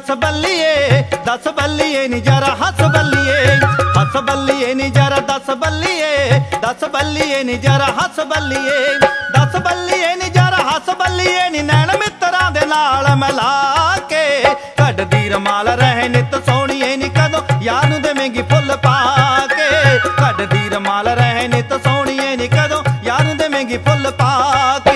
दस बल्लिए नी जरा हस बल्लिए नी जरा दस बल्लिए नी जरा हस बल्लिए नी जरा हस बल्लिए नी नैन मित्रा दे नाल मिला के कढदी रमाल रहे नित सोहणीए नी कदों यार नूं देवेंगी फुल पा के कढदी रमाल रहे नित सोहणीए नी कदों यार नूं देवेंगी फुल पा के।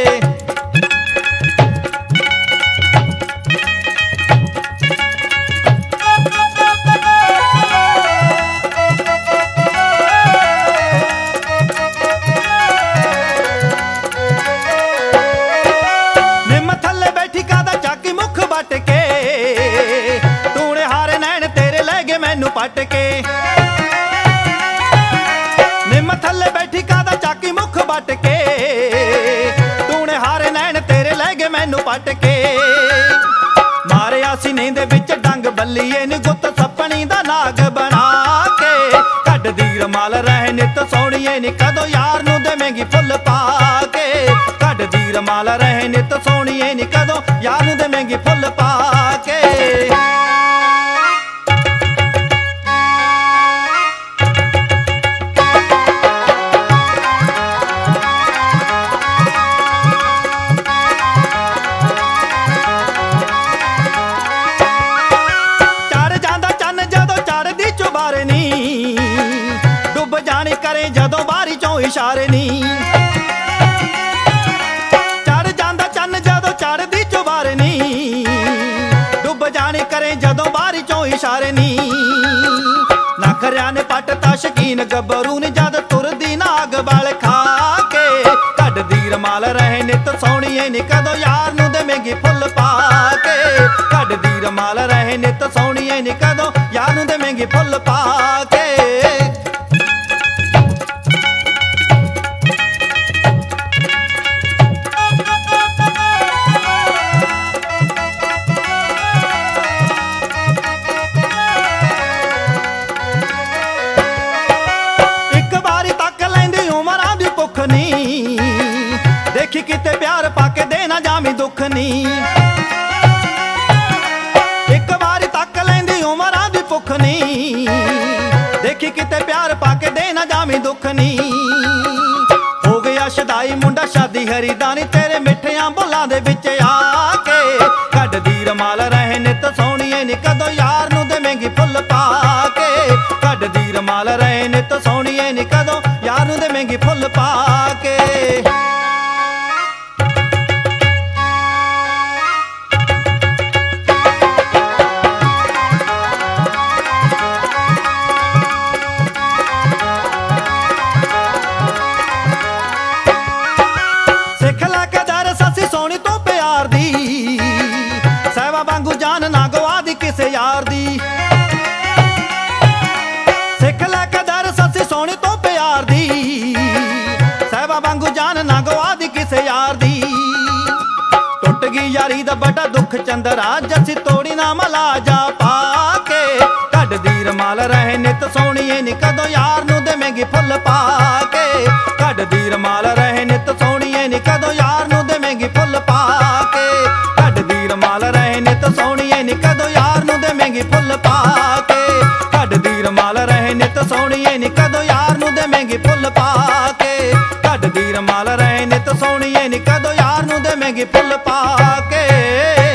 पट के निम थले बैठी कादा चाकी मुख बट के तूने हारे नैन तेरे लै गए मैनू पट के मारे सीने दे विच डंग बल्लीए नी गुत सपनी दा नाग बना के कढदी रमाल रहे नित सोहणीए नी कदों यार नूं देवेंगी फुल पा के कढदी रमाल रहे नित सोहणीए नी कदों यार नूं देवेंगी फुल पा के। जदों बारी चों इशारे नी चढ़ जांदा चन्न जदों चढ़दी चुबारे नी डुब जाने करे जदों बारी चों इशारे नी नखरिया ने पटता शकीन गबरू ने जद तुरदी नाग बल खा के कढदी रमाल रहे नित सोहणीए नी कदों यार नूं देवेंगी फुल पा के कढदी रमाल रहे नित सोहणीए नी कदों यार नूं देवेंगी फुल पा के। देखी किते प्यार पाके देना जामी दुख नी एक बारी तक लैंदी उमरां दी भुख नी देखी किते प्यार पाके देना जामी दुख नी हो गया शदाई मुंडा शादी हरीदानी तेरे मिठियां बोलां दे विच आके कढदी रमाल रहे नित सोहणीए नी कदों यार नूं देवेंगी फुल पा के कढदी रमाल रहे नित सोहणीए नी कदों यार नूं देवेंगी फुल पा के। किसे यार दी सिख लै कदर ससी सोहणी तो प्यार दी सहबा वांगू जान ना गवा दी किसे यार दी टुट गई यारी दा बड़ा दुख चंदरा जसी तोड़ी ना मला जा पाके कढदी रमाल रहे नित सोहणीए नी कदों यार नूं देवेंगी फुल पा के कढदी रमाल रहे नित सोहणीए नी कदों यार नूं देवेंगी फुल पा के कढदी रमाल रहे नित सोहणीए नी कदों यार नूं देवेंगी फुल पा के कढदी रमाल रहे नित सोहणीए नी कदों यार नूं देवेंगी फुल पा के कढदी रमाल रहे नित सोहणीए नी कदों यार नूं देवेंगी फुल पा के।